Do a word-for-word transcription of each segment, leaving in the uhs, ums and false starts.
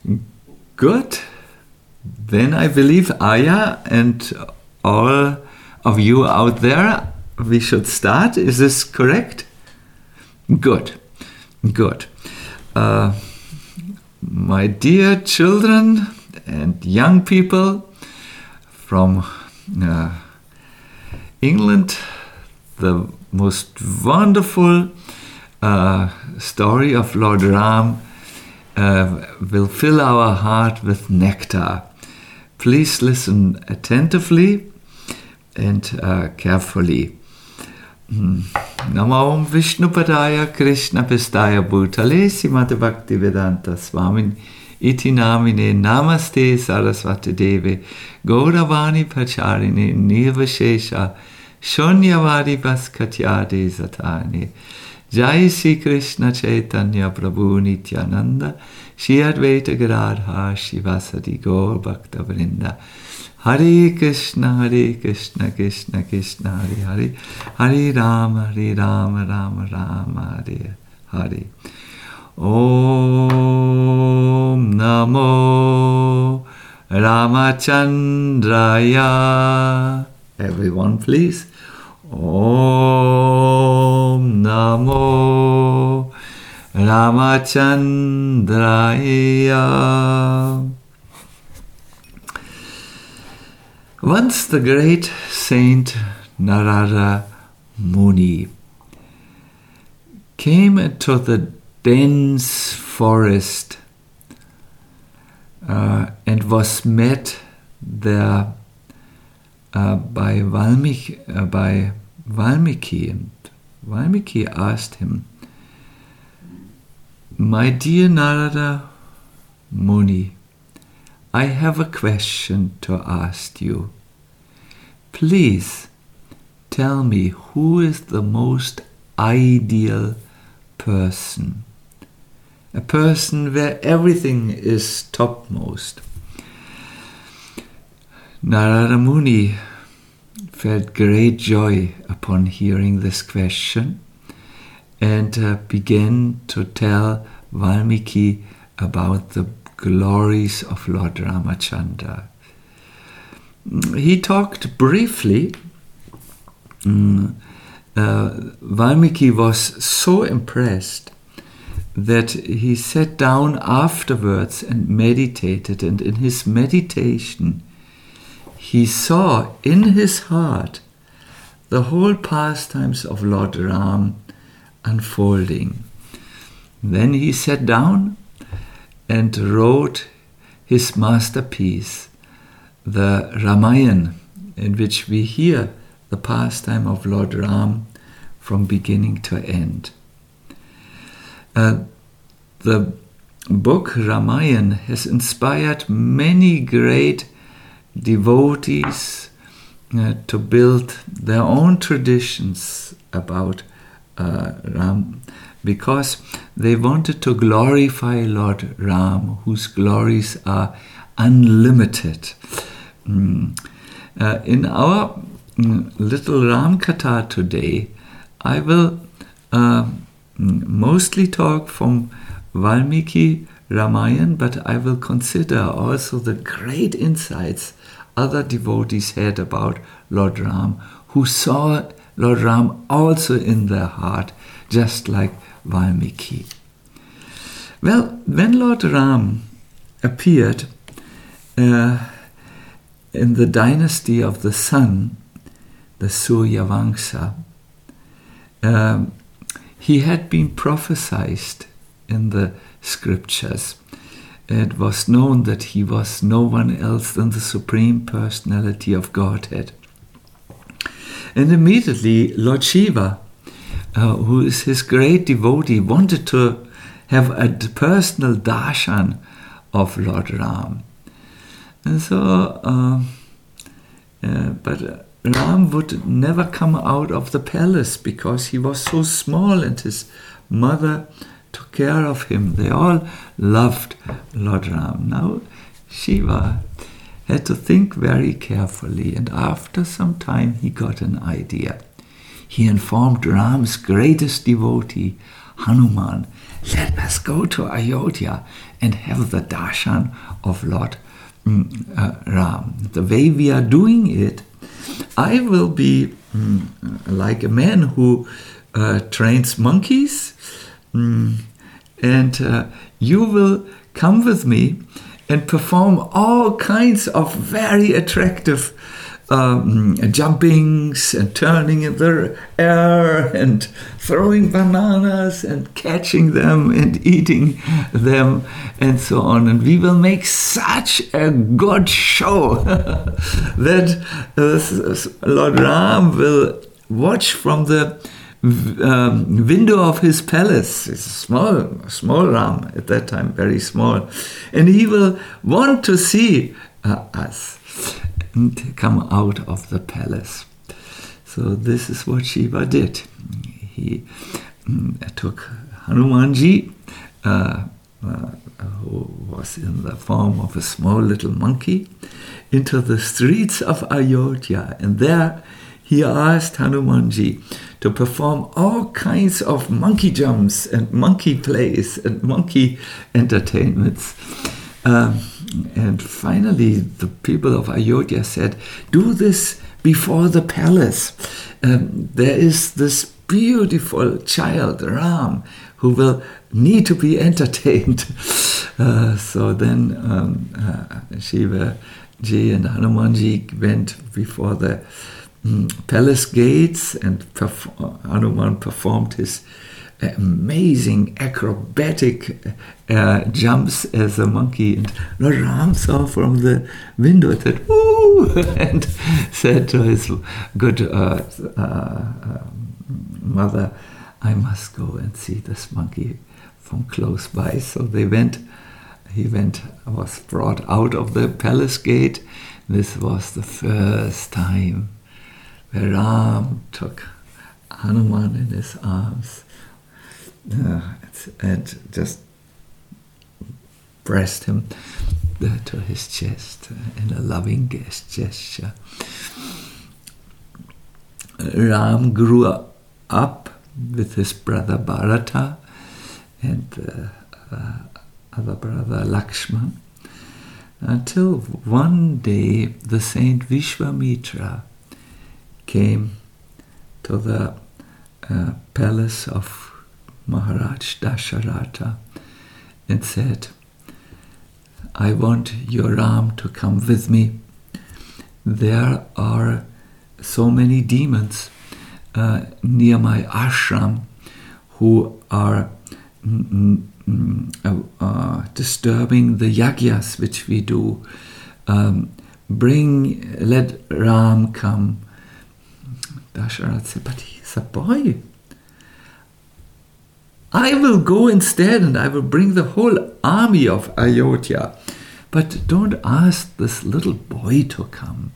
Good. Then I believe Aya and all of you out there, we should start. Is this correct? Good. Good. Uh, my dear children and young people from uh, England, the most wonderful uh, story of Lord Ram uh, will fill our heart with nectar. Please listen attentively and uh, carefully. Namo Om Vishnupadaya Krishna Pistaya Bhutale Simate Bhakti Vedanta Swamin Iti Namine Namaste Saraswati Deve Gauravani Pacharine Nirvashesha Shunyavadi Bhaskatyade Zatane Jai Sri Krishna Chaitanya Prabhu Nityananda Shri Advaita Gadadhar Shivasadi Gaur Bhakta Vrinda Hare Krishna Hare Krishna Krishna Krishna Hare Hare Hare Rama Hare Rama Rama Rama Hare Hare. Om Namo Ramachandraya. Everyone please. Om Namo Ramachandraya. Once the great Saint Narada Muni came into the dense forest uh, and was met there uh, by Valmiki, uh, by Valmiki, and Valmiki asked him, "My dear Narada Muni, I have a question to ask you. Please tell me who is the most ideal person, a person where everything is topmost." Narada Muni felt great joy upon hearing this question and uh, began to tell Valmiki about the glories of Lord Ramachandra. He talked briefly. Mm, uh, Valmiki was so impressed that he sat down afterwards and meditated, and in his meditation he saw in his heart the whole pastimes of Lord Ram unfolding. Then he sat down and wrote his masterpiece, the Ramayana, in which we hear the pastime of Lord Ram from beginning to end. Uh, the book Ramayana has inspired many great devotees uh, to build their own traditions about uh, Ram, because they wanted to glorify Lord Ram, whose glories are unlimited. Mm. Uh, in our mm, little Ram Katha today, I will uh, mostly talk from Valmiki Ramayana, but I will consider also the great insights other devotees had about Lord Ram, who saw Lord Ram also in their heart, just like Valmiki. Well, when Lord Ram appeared uh, in the dynasty of the sun, the Surya Vamsa, um, he had been prophesied in the scriptures. It was known that he was no one else than the Supreme Personality of Godhead. And immediately Lord Shiva, uh, who is his great devotee, wanted to have a personal darshan of Lord Ram. And so, uh, uh, but Ram would never come out of the palace because he was so small, and his mother took care of him. They all loved Lord Ram. Now Shiva had to think very carefully, and after some time he got an idea. He informed Ram's greatest devotee, Hanuman, "Let us go to Ayodhya and have the darshan of Lord mm, uh, Ram. The way we are doing it, I will be mm, like a man who uh, trains monkeys, mm, and uh, you will come with me and perform all kinds of very attractive um, jumpings and turning in the air and throwing bananas and catching them and eating them and so on. And we will make such a good show that uh, Lord Ram will watch from the Um, window of his palace. It's a small, small Ram at that time, very small, and he will want to see uh, us and come out of the palace. So this is what Shiva did. He um, took Hanumanji, uh, uh, who was in the form of a small little monkey, into the streets of Ayodhya, and there he asked Hanumanji to perform all kinds of monkey jumps and monkey plays and monkey entertainments. Um, and finally, the people of Ayodhya said, do this before the palace. Um, there is this beautiful child, Ram, who will need to be entertained. Uh, so then um, uh, Shiva Ji and Hanumanji went before the Mm, palace gates, and perf- Hanuman performed his amazing acrobatic uh, jumps as a monkey, and Lord Ram saw from the window that woo, and said to his good uh, uh, mother, I must go and see this monkey from close by. So they went. He went, was brought out of the palace gate. This was the first time where Ram took Hanuman in his arms uh, and just pressed him to his chest in a loving gesture. Ram grew up with his brother Bharata and uh, uh, other brother Lakshman, until one day the saint Vishwamitra came to the uh, palace of Maharaj Dasharatha and said, I want your Ram to come with me. There are so many demons uh, near my ashram who are mm, mm, uh, uh, disturbing the yagyas which we do. Um, bring, let Ram come. Dasharatha said, but he's a boy. I will go instead and I will bring the whole army of Ayodhya. But don't ask this little boy to come.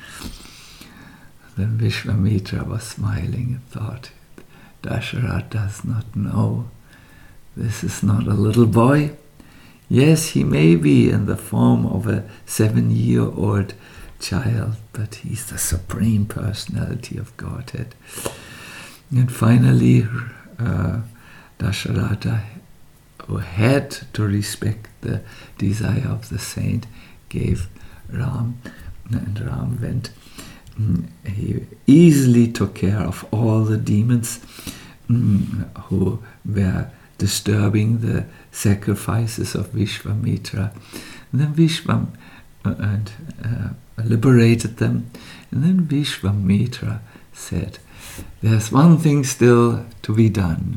Then Vishwamitra was smiling and thought, Dasharatha does not know. This is not a little boy. Yes, he may be in the form of a seven-year-old child, but he's the supreme personality of Godhead. And finally, uh, Dasharatha, who had to respect the desire of the saint, gave Ram, and Ram went. Mm, he easily took care of all the demons mm, who were disturbing the sacrifices of Vishwamitra. And then Vishwam uh, and uh, liberated them. And then Vishwamitra said, there's one thing still to be done.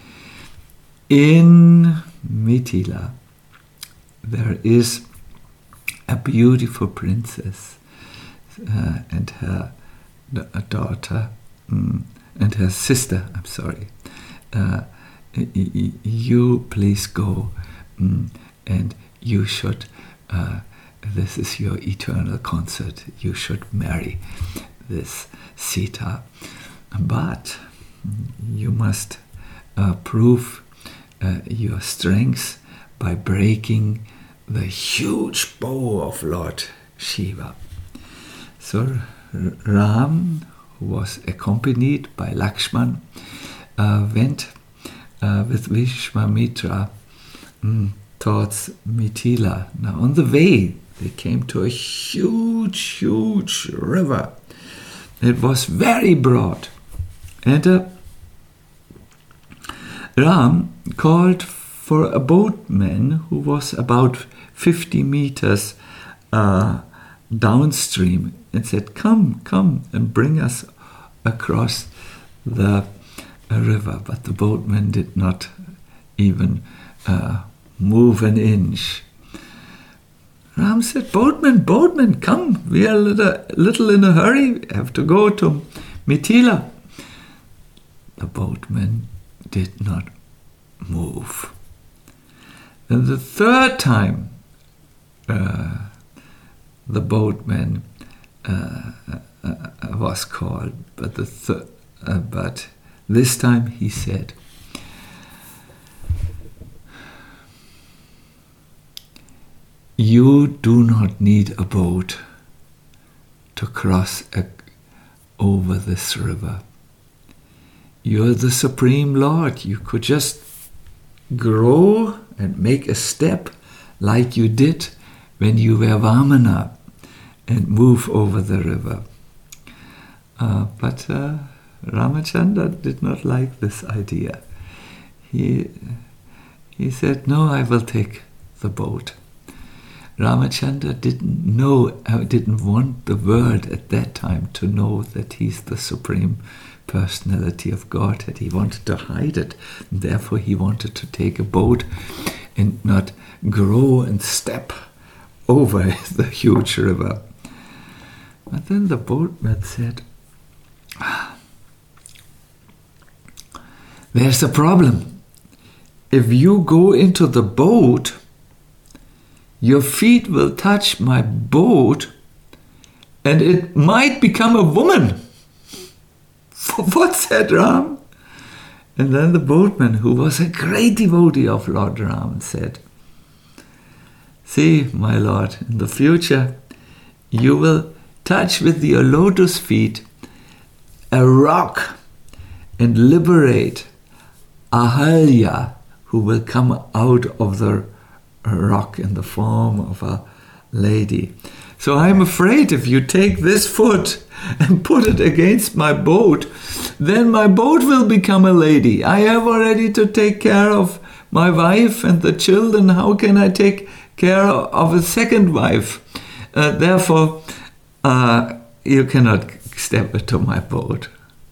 In Mithila, there is a beautiful princess uh, and her a daughter um, and her sister, I'm sorry. Uh, you please go um, and you should, uh, this is your eternal concert, you should marry this Sita. But you must uh, prove uh, your strength by breaking the huge bow of Lord Shiva. So Ram, who was accompanied by Lakshman, uh, went uh, with Vishwamitra um, towards Mithila. Now on the way, they came to a huge, huge river. It was very broad. And uh, Ram called for a boatman who was about fifty meters uh, downstream and said, come, come and bring us across the uh, river. But the boatman did not even uh, move an inch. Ram said, boatman, boatman, come, we are a little, little in a hurry, we have to go to Mithila. The boatman did not move. And the third time, uh, the boatman uh, uh, was called, but the th- uh, but this time he said, you do not need a boat to cross a, over this river. You're the Supreme Lord. You could just grow and make a step like you did when you were Vamana and move over the river. Uh, but uh, Ramachandra did not like this idea. He, he said, no, I will take the boat. Ramachandra didn't know, uh, didn't want the world at that time to know that he's the Supreme Personality of Godhead. He wanted to hide it. And therefore he wanted to take a boat and not grow and step over the huge river. But then the boatman said, there's a problem. If you go into the boat, your feet will touch my boat and it might become a woman. What said Ram? And then the boatman, who was a great devotee of Lord Ram, said, see, my Lord, in the future you will touch with your lotus feet a rock and liberate Ahalya, who will come out of the rock in the form of a lady. So I'm afraid if you take this foot and put it against my boat, then my boat will become a lady. I have already to take care of my wife and the children. How can I take care of a second wife? Uh, therefore, uh, you cannot step into my boat.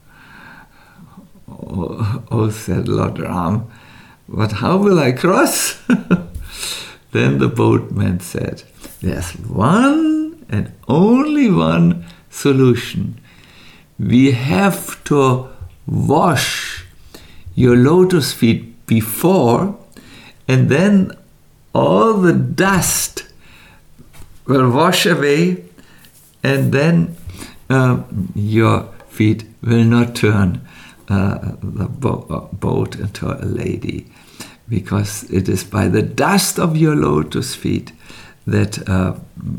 Oh, oh, said Lord Ram, but how will I cross? Then the boatman said, there's one and only one solution. We have to wash your lotus feet before, and then all the dust will wash away, and then uh, your feet will not turn uh, the bo- boat into a lady, because it is by the dust of your lotus feet that uh,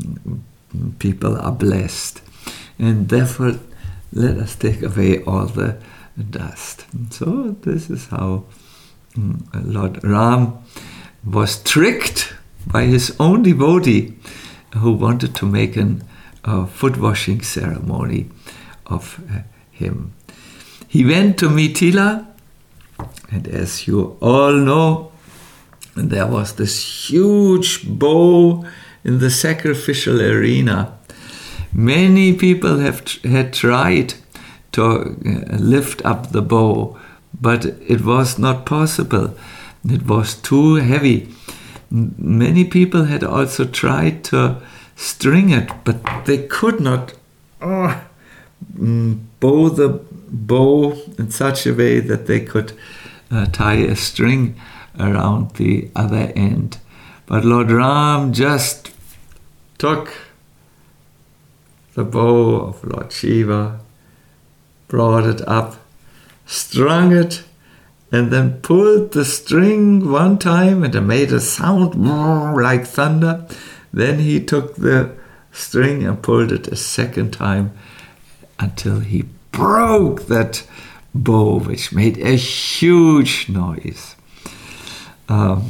people are blessed. And therefore, let us take away all the dust. So this is how um, Lord Ram was tricked by his own devotee who wanted to make a uh, foot washing ceremony of uh, him. He went to Mithila, and as you all know, there was this huge bow in the sacrificial arena. Many people have had tried to lift up the bow, but it was not possible. It was too heavy. Many people had also tried to string it, but they could not oh, bow the bow in such a way that they could uh, tie a string around the other end. But Lord Ram just took the bow of Lord Shiva, brought it up, strung it, and then pulled the string one time, and it made a sound like thunder. Then he took the string and pulled it a second time until he broke that bow, which made a huge noise. Um,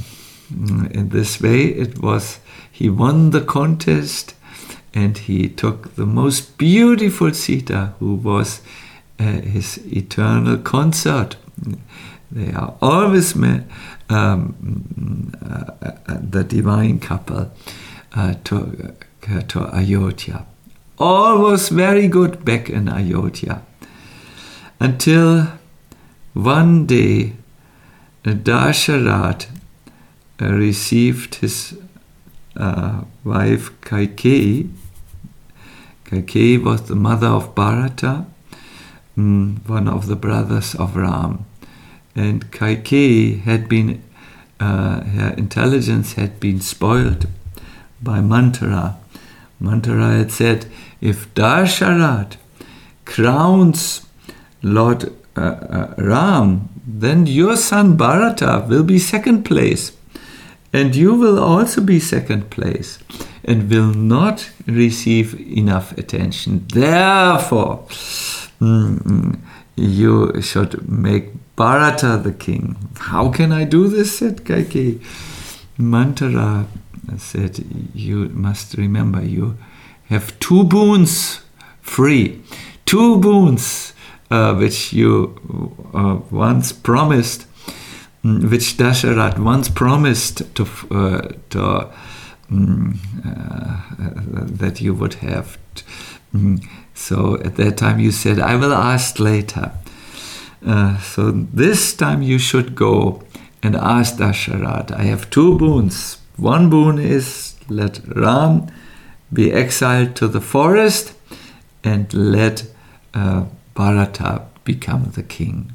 in this way, it was he won the contest, and he took the most beautiful Sita, who was uh, his eternal consort. They are always met, um, uh, uh, the divine couple uh, to, uh, to Ayodhya. All was very good back in Ayodhya, until one day Dasharatha uh, received his uh, wife Kaikeyi. Kaikeyi was the mother of Bharata, um, one of the brothers of Ram. And Kaikeyi had been, uh, her intelligence had been spoiled by Manthara. Manthara had said, if Dasharatha crowns Lord uh, uh, Ram, then your son Bharata will be second place, and you will also be second place, and will not receive enough attention. Therefore, mm, you should make Bharata the king. How can I do this? Said Kaikeyi. Manthara said, you must remember, you have two boons free, two boons uh, which you uh, once promised, which Dasharatha once promised to, uh, to um, uh, that you would have. So at that time you said, I will ask later. Uh, so this time you should go and ask Dasharatha. I have two boons. One boon is let Ram be exiled to the forest, and let uh, Bharata become the king.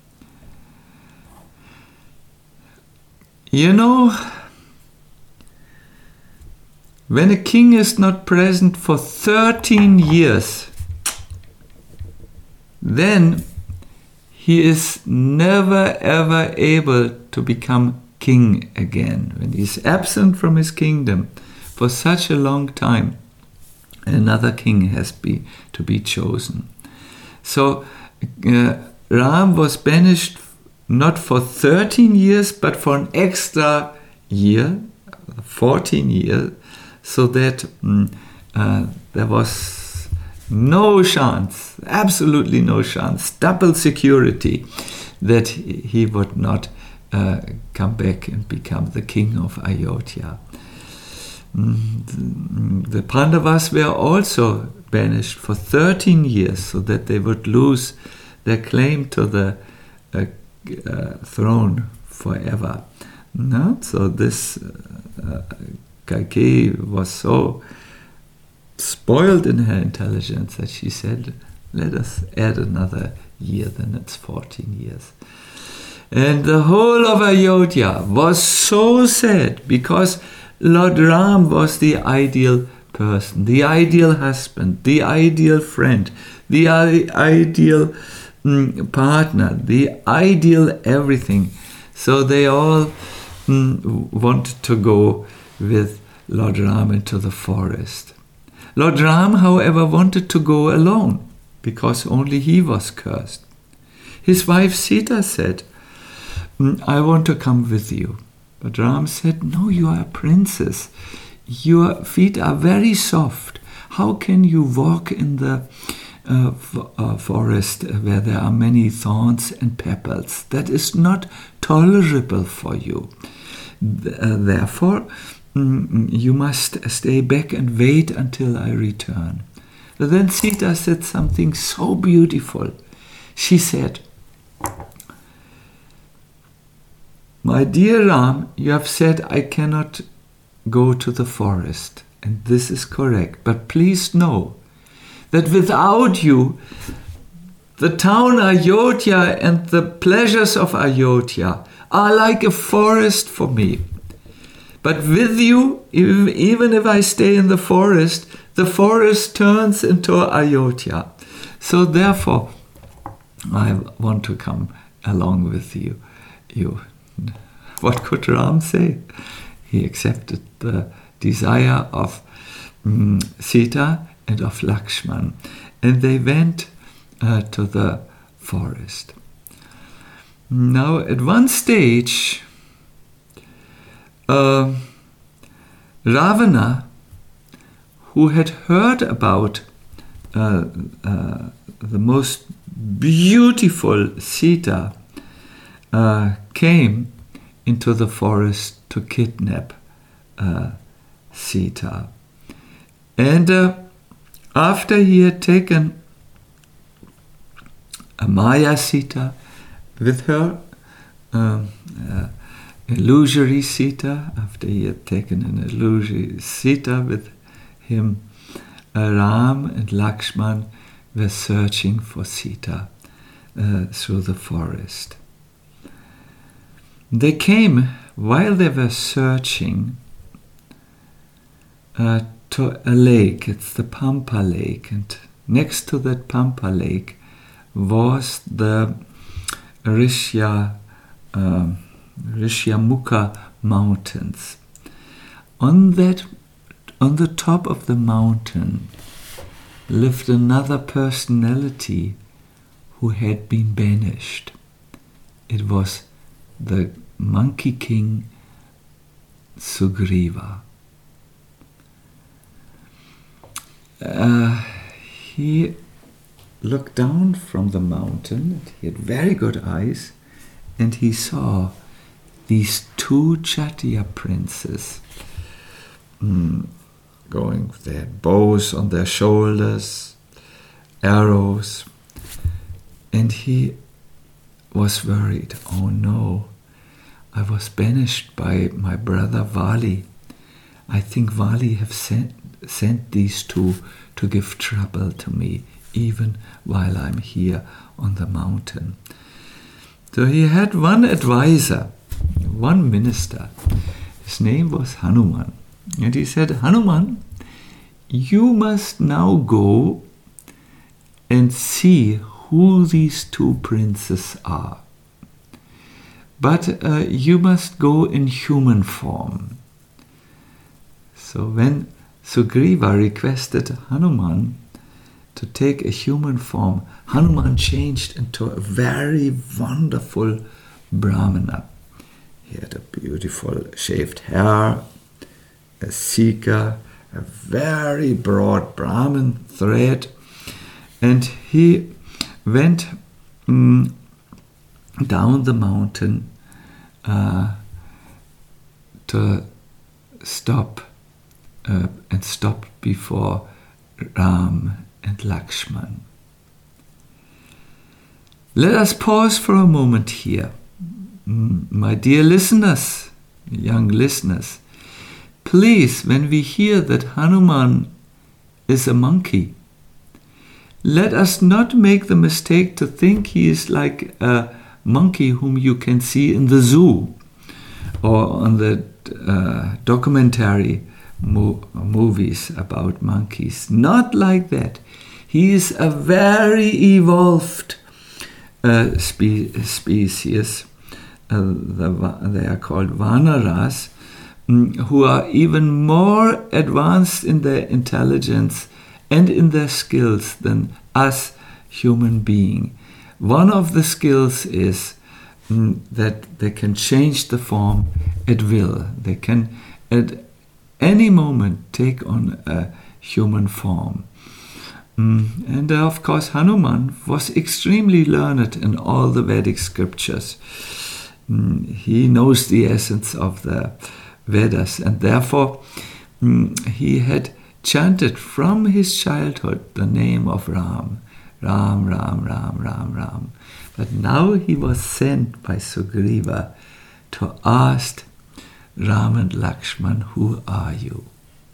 You know, when a king is not present for thirteen years, then he is never ever able to become king again. When he is absent from his kingdom for such a long time, another king has be, to be chosen. So uh, Ram was banished not for thirteen years, but for an extra year, fourteen years, so that um, uh, there was no chance, absolutely no chance, double security that he would not uh, come back and become the king of Ayodhya. Mm, the Pandavas were also banished for thirteen years, so that they would lose their claim to the uh, uh, throne forever. No? So this uh, Kaikeyi was so spoiled in her intelligence that she said, let us add another year, then it's fourteen years. And the whole of Ayodhya was so sad, because Lord Ram was the ideal person, the ideal husband, the ideal friend, the ideal mm, partner, the ideal everything. So they all mm, wanted to go with Lord Ram into the forest. Lord Ram, however, wanted to go alone, because only he was cursed. His wife Sita said, I want to come with you. But Ram said, no, you are a princess. Your feet are very soft. How can you walk in the uh, f- uh, forest where there are many thorns and pebbles? That is not tolerable for you. Th- uh, therefore, mm, you must stay back and wait until I return. But then Sita said something so beautiful. She said, my dear Ram, you have said I cannot go to the forest, and this is correct. But please know that without you, the town Ayodhya and the pleasures of Ayodhya are like a forest for me. But with you, even if I stay in the forest, the forest turns into Ayodhya. So therefore, I want to come along with you. you. What could Ram say? He accepted the desire of um, Sita and of Lakshman, and they went uh, to the forest. Now, at one stage, uh, Ravana, who had heard about uh, uh, the most beautiful Sita, uh, came into the forest to kidnap uh, Sita. And uh, after he had taken a Maya Sita with her, um, uh, illusory Sita, after he had taken an illusory Sita with him, uh, Ram and Lakshman were searching for Sita uh, through the forest. They came, while they were searching, uh, to a lake. It's the Pampa Lake, and next to that Pampa Lake was the Rishya, uh, Rishyamukha mountains. On that, on the top of the mountain, lived another personality who had been banished. It was the Monkey King Sugriva. Uh, he looked down from the mountain. He had very good eyes, and he saw these two Kshatriya princes mm, going with their bows on their shoulders, arrows, and he was worried. Oh no, I was banished by my brother Vali. I think Vali have sent, sent these two to give trouble to me, even while I'm here on the mountain. So he had one advisor, one minister. His name was Hanuman. And he said, Hanuman, you must now go and see who these two princes are. But uh, you must go in human form. So when Sugriva requested Hanuman to take a human form, Hanuman changed into a very wonderful Brahmana. He had a beautiful shaved hair, a sikha, a very broad Brahmin thread, and he went um, down the mountain uh, to stop uh, and stop before Ram and Lakshman. Let us pause for a moment here. My dear listeners, young listeners, please, when we hear that Hanuman is a monkey, let us not make the mistake to think he is like a monkey whom you can see in the zoo or on the uh, documentary mo- movies about monkeys. Not like that. He is a very evolved uh, spe- species. Uh, the, they are called Vanaras, um, who are even more advanced in their intelligence and in their skills than us human beings. One of the skills is um, that they can change the form at will. They can at any moment take on a human form. Um, and uh, of course Hanuman was extremely learned in all the Vedic scriptures. Um, he knows the essence of the Vedas, and therefore um, he had chanted from his childhood the name of Ram. Ram, Ram, Ram, Ram, Ram. But now he was sent by Sugriva to ask Ram and Lakshman, who are you?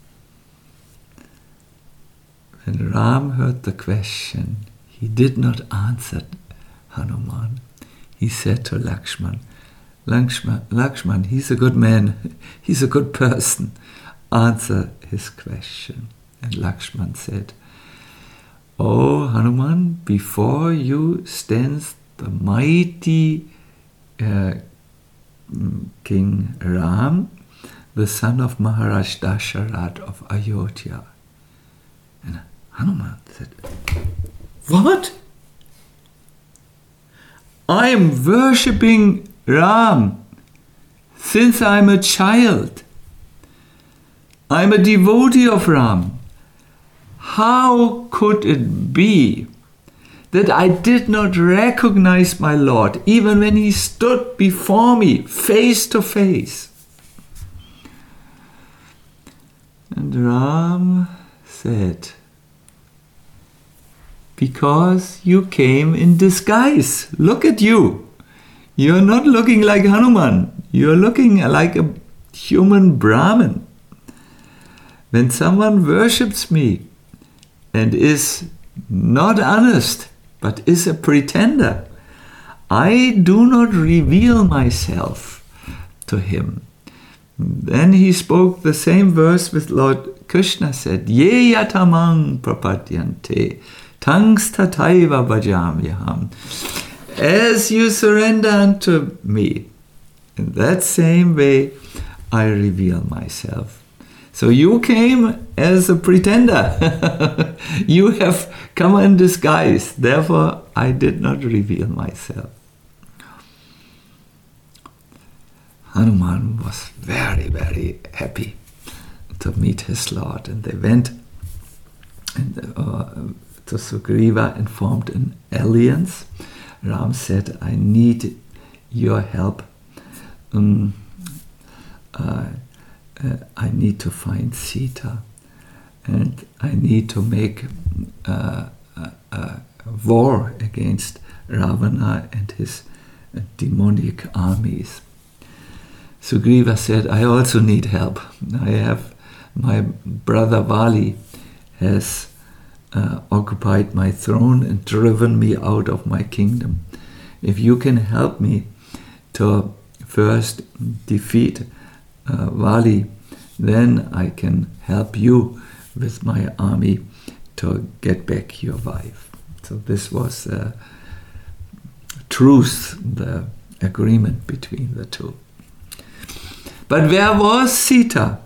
When Ram heard the question, he did not answer Hanuman. He said to Lakshman, Lakshman, Lakshman, he's a good man, he's a good person. Answer his question. And Lakshman said, O Hanuman, before you stands the mighty uh, King Ram, the son of Maharaj Dasharat of Ayodhya. And Hanuman said, what? I am worshipping Ram. since I'm a child, I'm a devotee of Ram. How could it be that I did not recognize my Lord even when he stood before me face to face? And Ram said, because you came in disguise. Look at you. You're not looking like Hanuman. You're looking like a human Brahmin. When someone worships me and is not honest, but is a pretender, I do not reveal myself to him. Then he spoke the same verse with Lord Krishna said, Ye yatamang prapadyante, tangs tataiva bhajamyaham. As you surrender unto me, in that same way I reveal myself. So you came as a pretender. You have come in disguise. Therefore, I did not reveal myself. Hanuman was very, very happy to meet his Lord. And they went and, uh, to Sugriva and formed an alliance. Ram said, I need your help. Um, uh, uh, I need to find Sita. And I need to make uh, a, a war against Ravana and his uh, demonic armies. Sugriva said, I also need help. I have, my brother Vali has uh, occupied my throne and driven me out of my kingdom. If you can help me to first defeat uh, Vali, then I can help you with my army to get back your wife. So this was the truce, the agreement between the two. But where was Sita?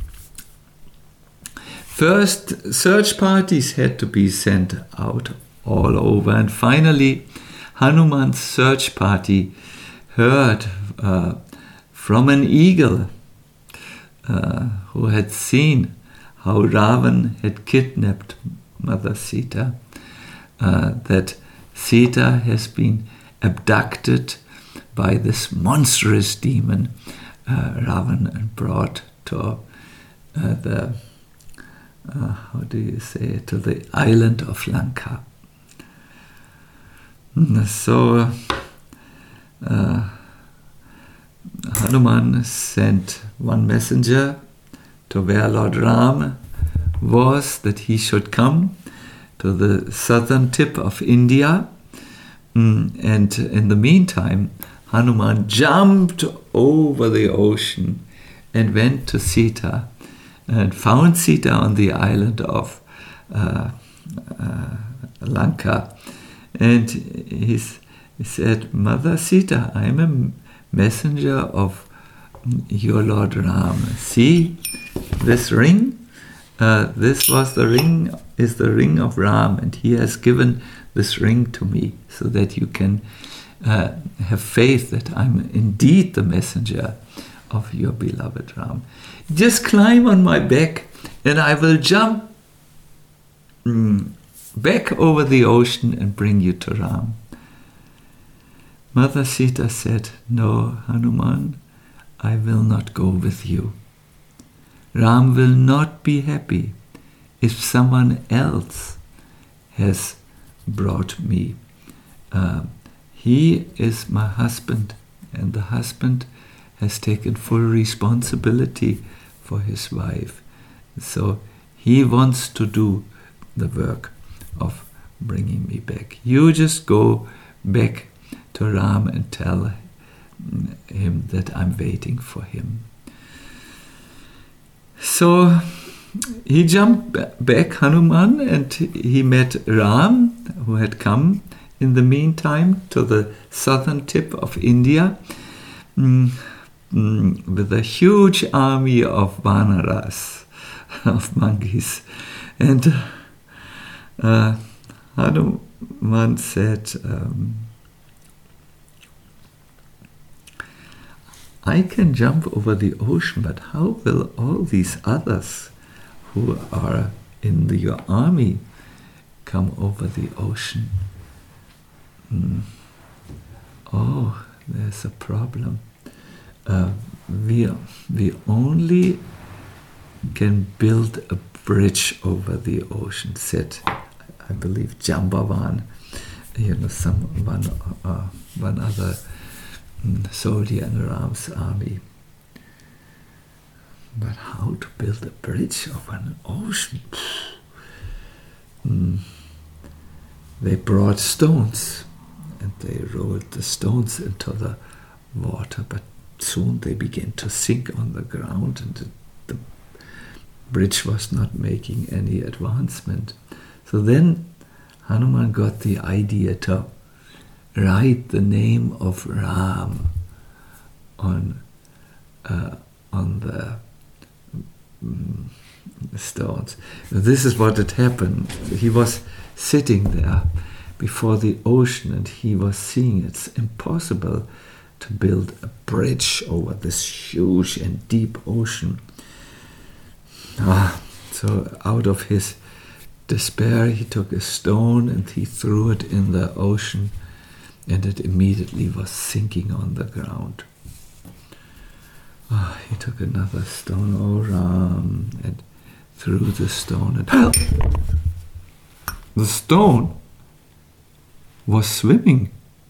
First, search parties had to be sent out all over. And finally, Hanuman's search party heard uh, from an eagle uh, who had seen how Ravan had kidnapped Mother Sita, uh, that Sita has been abducted by this monstrous demon Uh, Ravan and brought to uh, the, uh, how do you say, to the island of Lanka. So uh, Hanuman sent one messenger to where Lord Ram was, that he should come to the southern tip of India. Mm, and in the meantime, Hanuman jumped over the ocean and went to Sita and found Sita on the island of uh, uh, Lanka. And he, he said, Mother Sita, I am a messenger of your Lord Ram. See this ring? Uh, this was the ring, is the ring of Ram, and he has given this ring to me so that you can Uh, have faith that I'm indeed the messenger of your beloved Ram. Just climb on my back and I will jump mm, back over the ocean and bring you to Ram. Mother Sita said, no, Hanuman, I will not go with you. Ram will not be happy if someone else has brought me. Uh, He is my husband, and the husband has taken full responsibility for his wife. So he wants to do the work of bringing me back. You just go back to Ram and tell him that I'm waiting for him. So he jumped back, Hanuman, and he met Ram, who had come in the meantime to the southern tip of India mm, mm, with a huge army of vanaras, of monkeys. And uh, Hanuman said, um, I can jump over the ocean, but how will all these others who are in the, your army come over the ocean? Mm. Oh, there's a problem. Uh, we, we only can build a bridge over the ocean, said, I believe, Jambavan, you know, some one, uh, one other mm, soldier in Ram's army. But how to build a bridge over an ocean? Mm. They brought stones, and they rolled the stones into the water, but soon they began to sink on the ground, and the, the bridge was not making any advancement. So then Hanuman got the idea to write the name of Ram on uh, on the mm, stones. This is what had happened. He was sitting there before the ocean, and he was seeing it's impossible to build a bridge over this huge and deep ocean. Ah, so out of his despair, he took a stone and he threw it in the ocean, and it immediately was sinking on the ground. Ah, he took another stone, oh Ram, and threw the stone, and the stone was swimming.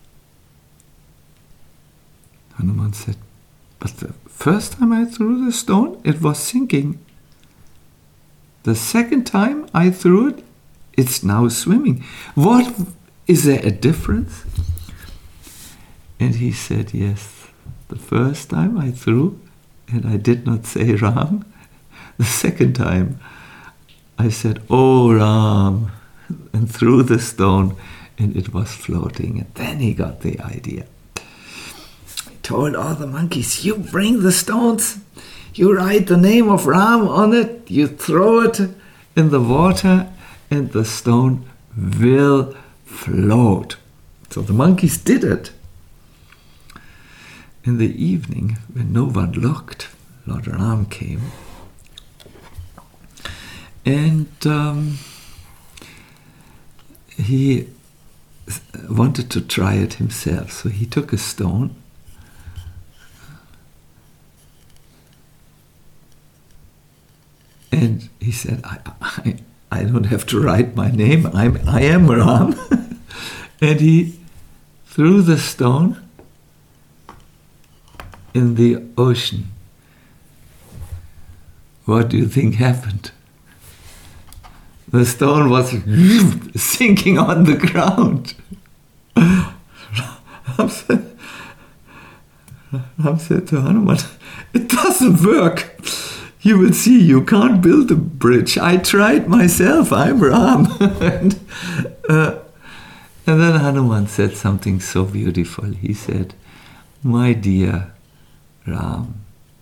Hanuman said, but the first time I threw the stone, it was sinking. The second time I threw it, it's now swimming. What, is there a difference? And he said, yes, the first time I threw, and I did not say Ram. The second time I said, oh Ram, and threw the stone, and it was floating. And then he got the idea. He told all the monkeys, you bring the stones, you write the name of Ram on it, you throw it in the water, and the stone will float. So the monkeys did it. In the evening, when no one looked, Lord Ram came, and um, he wanted to try it himself. So he took a stone and he said, I, I, I don't have to write my name, I'm, I am Ram. And he threw the stone in the ocean. What do you think happened? The stone was sinking on the ground. Ram said, Ram said to Hanuman, it doesn't work. You will see, you can't build a bridge. I tried myself, I'm Ram. and, uh, and then Hanuman said something so beautiful. He said, my dear Ram,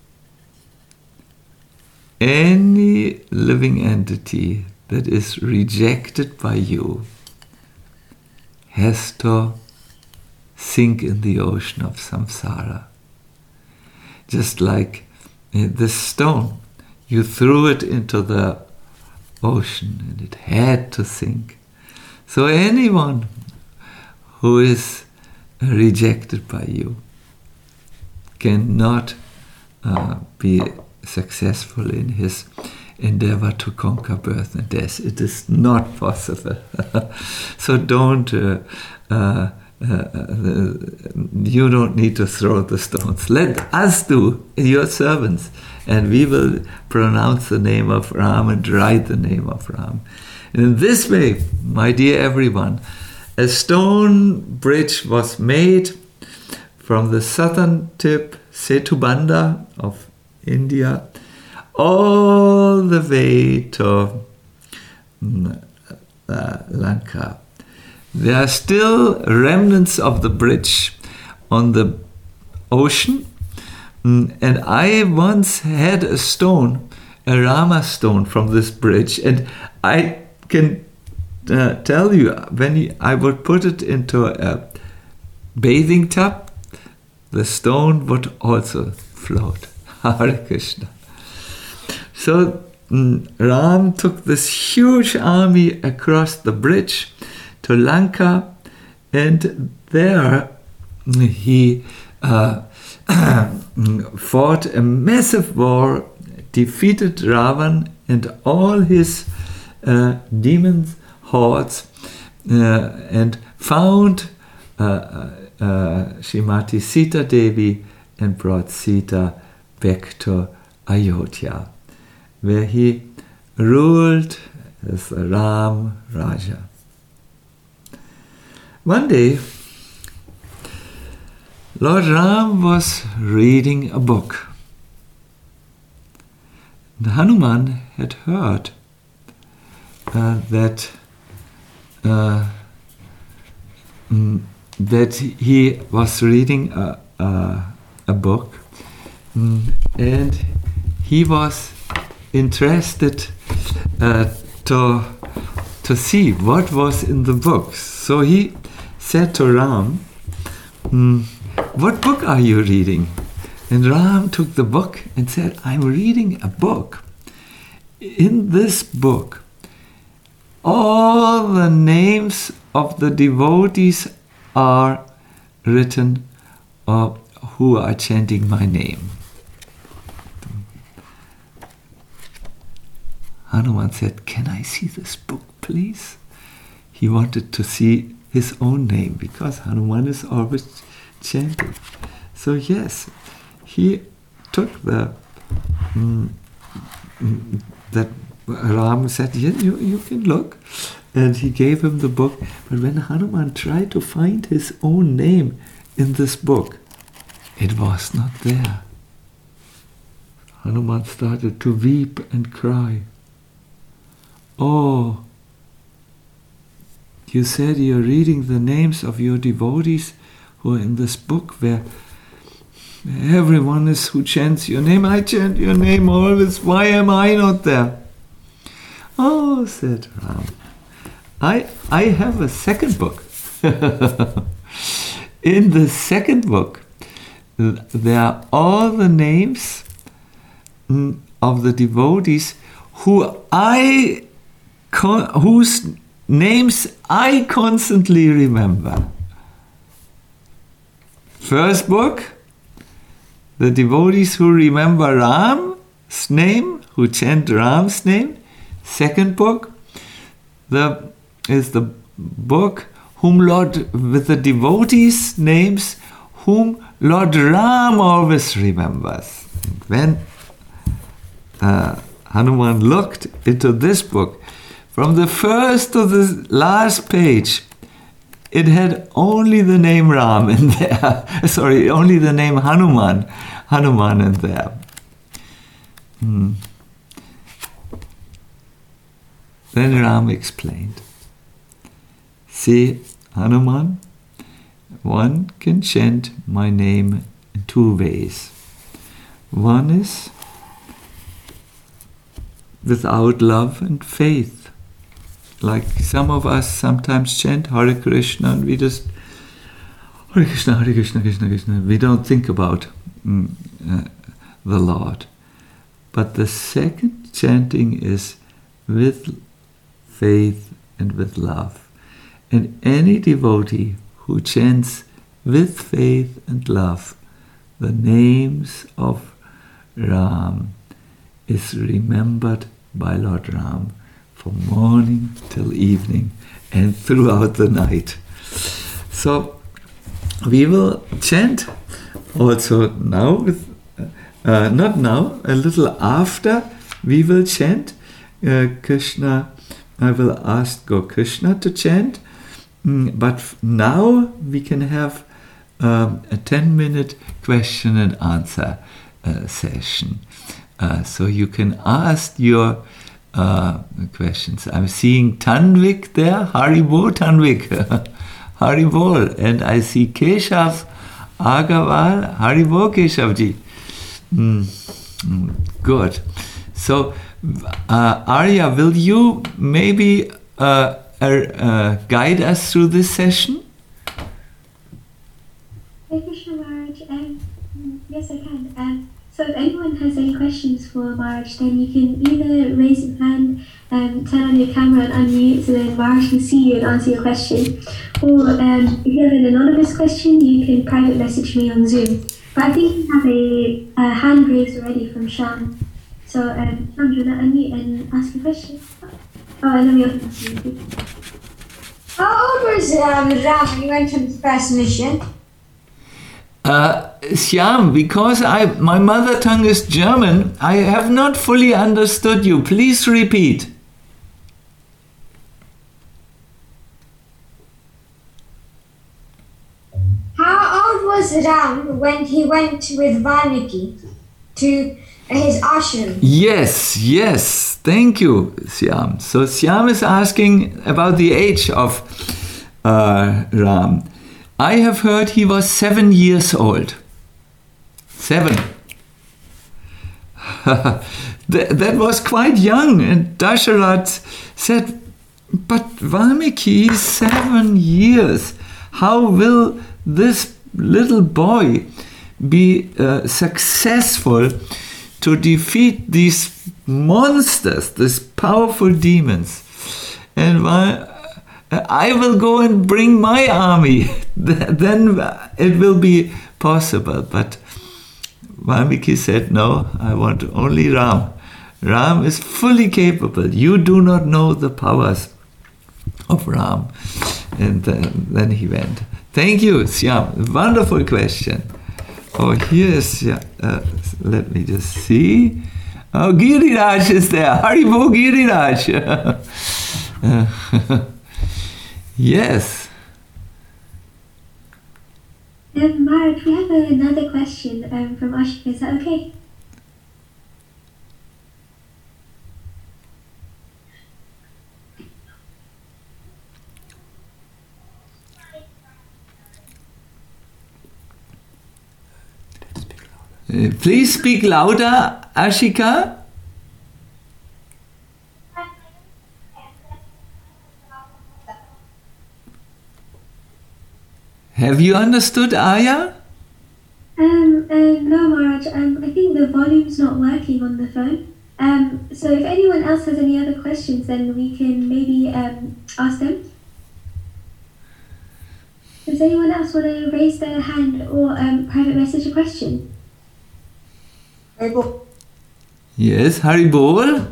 any living entity that is rejected by you has to sink in the ocean of samsara. Just like uh, this stone, you threw it into the ocean and it had to sink. So anyone who is rejected by you cannot uh, be successful in his endeavor to conquer birth and death. It is not possible. So don't, uh, uh, uh, you don't need to throw the stones. Let us do, your servants, and we will pronounce the name of Ram and write the name of Ram. And in this way, my dear everyone, a stone bridge was made from the southern tip, Setubanda of India, all the way to uh, Lanka. There are still remnants of the bridge on the ocean, and I once had a stone, a Rama stone from this bridge, and I can uh, tell you, when you, I would put it into a bathing tub, the stone would also float. Hare Krishna. So mm, Ram took this huge army across the bridge to Lanka, and there he uh, fought a massive war, defeated Ravan and all his uh, demons, hordes, uh, and found uh, uh, Srimati Sita Devi and brought Sita back to Ayodhya, where he ruled as a Ram Raja. One day, Lord Ram was reading a book. And Hanuman had heard uh, that uh, mm, that he was reading a, a, a book, mm, and he was interested uh, to to see what was in the book. So he said to Ram, mm, "What book are you reading?" And Ram took the book and said, "I'm reading a book. In this book, all the names of the devotees are written uh, who are chanting my name." Hanuman said, "Can I see this book, please?" He wanted to see his own name because Hanuman is always chanting. So yes, he took the mm, mm, that Ram said, "Yeah, you, you can look," and he gave him the book. But when Hanuman tried to find his own name in this book, it was not there. Hanuman started to weep and cry. "Oh, you said you're reading the names of your devotees who are in this book where everyone is who chants your name. I chant your name always. Why am I not there?" "Oh," said Ram, I, I have a second book. In the second book, there are all the names of the devotees who I, whose names I constantly remember. First book, the devotees who remember Ram's name, who chant Ram's name. Second book, the is the book whom Lord, with the devotees' names, whom Lord Ram always remembers. When uh, Hanuman looked into this book, from the first to the last page, it had only the name Ram in there. Sorry, only the name Hanuman, Hanuman in there. Hmm. Then Ram explained, "See, Hanuman, one can chant my name in two ways. One is without love and faith. Like some of us sometimes chant Hare Krishna and we just Hare Krishna, Hare Krishna, Krishna Krishna. We don't think about mm, uh, the Lord. But the second chanting is with faith and with love. And any devotee who chants with faith and love the names of Ram is remembered by Lord Ram from morning till evening and throughout the night." So we will chant also now, with, uh, not now, a little after we will chant uh, Krishna. I will ask Go Krishna to chant, mm, but now we can have um, a ten minute question and answer uh, session. Uh, so you can ask your uh, questions. I'm seeing Tanvik there. Haribo Tanvik. Haribo. And I see Keshav Agarwal. Haribo Keshavji. Mm, mm, good. So uh, Arya, will you maybe uh, uh, uh, guide us through this session? Thank you, Maharaj. And Yes, I can. Um, so if anyone has any questions for Maharaj, then you can either raise your hand, um, turn on your camera and unmute, so then Maharaj can see you and answer your question. Or um, if you have an anonymous question, you can private message me on Zoom. But I think you have a, a hand raised already from Sham. So um, Sham, do you want to unmute and ask a question? Oh, and then we open to you. How old was um, Ram when he went on his first mission? Uh, Shyam, because I my mother tongue is German, I have not fully understood you. Please repeat. How old was Ram when he went with Valmiki to his ashram? Yes, yes. Thank you, Shyam. So Shyam is asking about the age of uh, Ram. I have heard he was seven years old. Seven. that, that was quite young. And Dasharath said, but Valmiki is seven years. How will this little boy be uh, successful to defeat these monsters, these powerful demons? And while I will go and bring my army, then it will be possible. But Valmiki said, no, I want only Ram. Ram is fully capable. You do not know the powers of Ram. And uh, then he went. Thank you, Shyam. Wonderful question. Oh, here is, uh, let me just see. Oh, Giriraj is there. Haribo Giriraj. uh, Yes. Um, Maharaj, we have another question um, from Ashika. Is that okay? Uh, please speak louder, Ashika. Have you understood, Aya? Um, uh, no, Maharaj. Um, I think the volume's not working on the phone. Um, so if anyone else has any other questions, then we can maybe um, ask them. Does anyone else want to raise their hand or um, private message a question? Haribol. Yes, Haribol.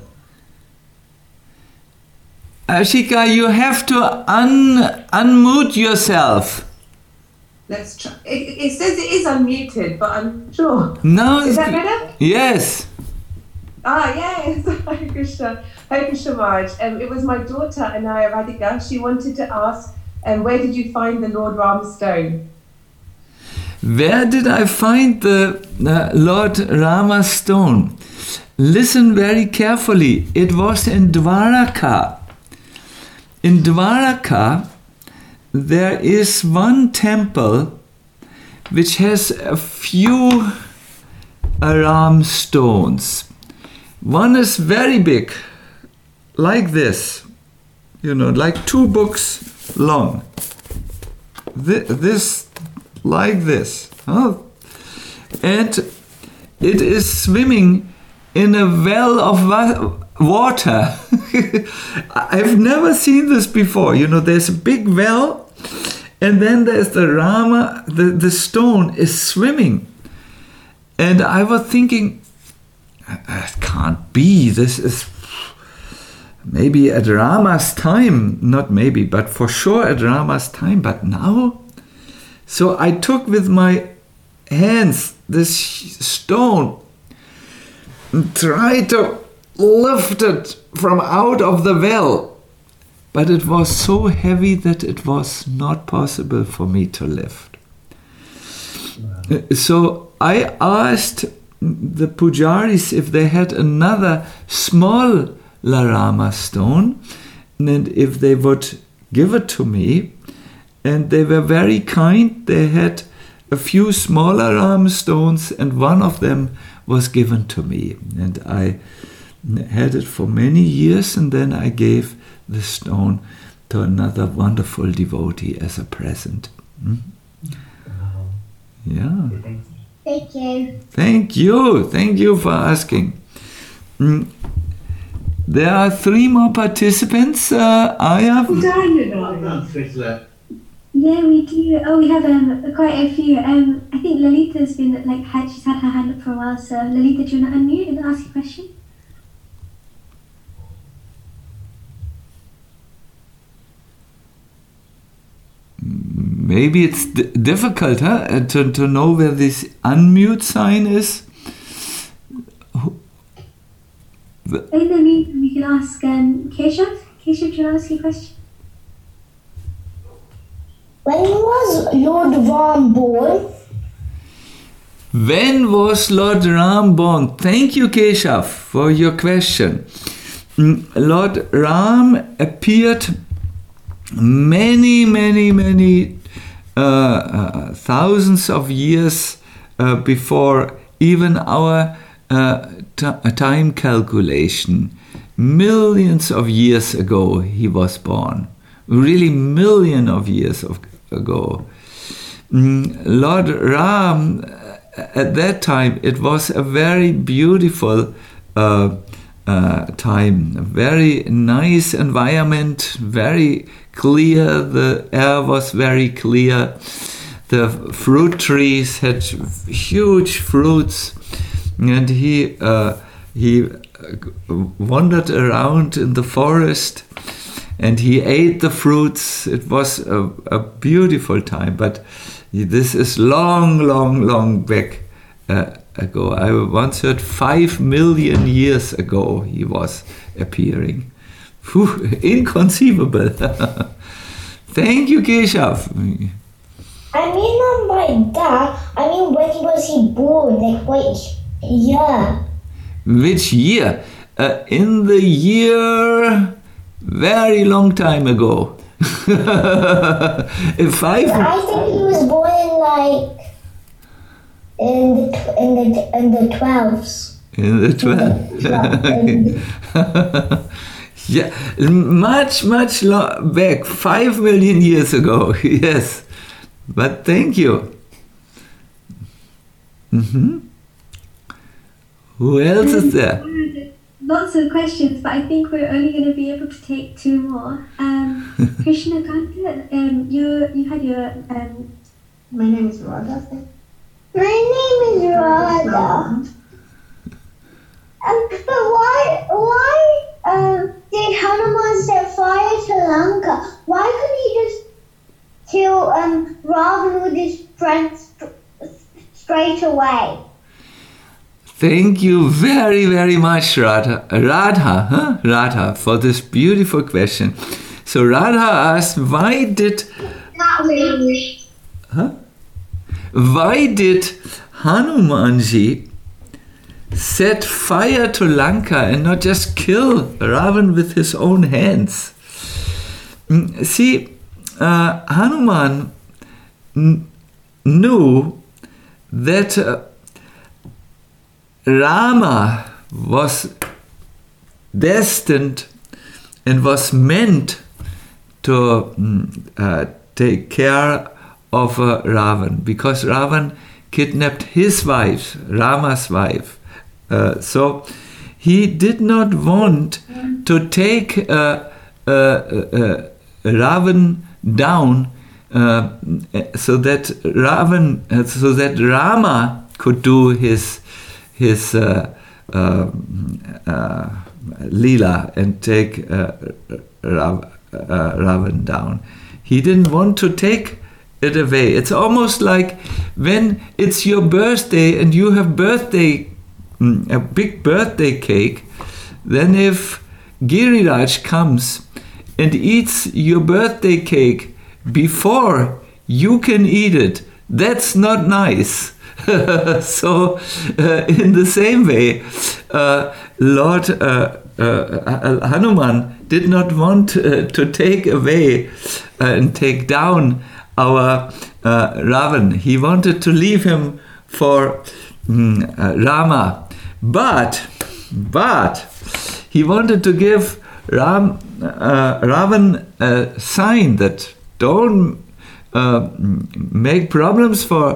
Ashika, you have to un- unmute yourself. Let's try. It, it says it is unmuted, but I'm sure. No, Is that better? Yes. Ah, yes. Hare Krishna. Hare Krishna Maharaj. Um, it was my daughter, Anaya Radhika. She wanted to ask, um, where did you find the Lord Ram stone? Where did I find the uh, Lord Rama stone? Listen very carefully. It was in Dwaraka. In Dwaraka, there is one temple which has a few Ram stones. One is very big, like this, you know, like two books long. Th- this, like this. Oh. And it is swimming in a well of wa- water. I've never seen this before. You know, there's a big well, and then there's the Rama, the, the stone is swimming. And I was thinking, it can't be. This is maybe at Rama's time. Not maybe, but for sure at Rama's time. But now? So I took with my hands this stone and tried to lift it from out of the well. But it was so heavy that it was not possible for me to lift. Wow. So I asked the pujaris if they had another small Larama stone, and if they would give it to me. And they were very kind. They had a few smaller Ram stones, and one of them was given to me. And I had it for many years, and then I gave the stone to another wonderful devotee as a present. Hmm? Wow. Yeah. Thank Thank you. Thank you. Thank you for asking. Mm. There are three more participants. Uh, I have. Yeah, we do. Oh, we have um, quite a few. Um, I think Lalita's been like had she's had her hand up for a while. So Lalita, do you want to unmute and ask a question? Maybe it's d- difficult, huh, uh, to to know where this unmute sign is. In the meantime, we can ask um, Keshav. Keshav, do you want to ask your question? When was Lord Ram born? When was Lord Ram born? Thank you, Keshav, for your question. Mm, Lord Ram appeared many, many, many uh, uh, thousands of years uh, before even our uh, t- time calculation. Millions of years ago he was born. Really million of years of, ago. Mm, Lord Ram, at that time, it was a very beautiful uh, uh, time, a very nice environment, very clear, the air was very clear, the fruit trees had huge fruits, and he uh, he wandered around in the forest and he ate the fruits. It was a, a beautiful time, but this is long, long, long back uh, ago. I once heard five million years ago he was appearing. Whew, inconceivable. Thank you, Keshav. I mean, not by that. I mean, when was he born? Like, which year? Which year? Uh, in the year very long time ago. Five. I think he was born in like in the in the in the twelves. In the twelve. Yeah, much much lo- back, five million years ago. Yes, but thank you. Mm-hmm. Who else is there? Lots of questions, but I think we're only going to be able to take two more. Um, Krishna Kanta, um, you you had your um. My name is Radha. My name is Radha. Um, but why why um did Hanuman set fire to Lanka? Why couldn't he just kill um Ravan with his friends straight away? Thank you very, very much, Radha, Radha, huh? Radha, for this beautiful question. So Radha asked, why did... Not really. Huh? Why did Hanumanji set fire to Lanka and not just kill Ravan with his own hands? See, uh, Hanuman n- knew that... Uh, Rama was destined and was meant to uh, take care of uh, Ravan, because Ravan kidnapped his wife, Rama's wife. Uh, so he did not want to take uh, uh, uh, Ravan down uh, so that Ravan, uh, so that Rama could do his his uh, uh, uh, Leela and take uh, Rav, uh, Ravan down. He didn't want to take it away. It's almost like when it's your birthday and you have birthday, a big birthday cake, then if Giriraj comes and eats your birthday cake before you can eat it, that's not nice. So, uh, in the same way, uh, Lord uh, uh, Hanuman did not want uh, to take away uh, and take down our uh, Ravan. He wanted to leave him for um, uh, Rama, but but he wanted to give Ram uh, Ravan a sign that don't uh, make problems for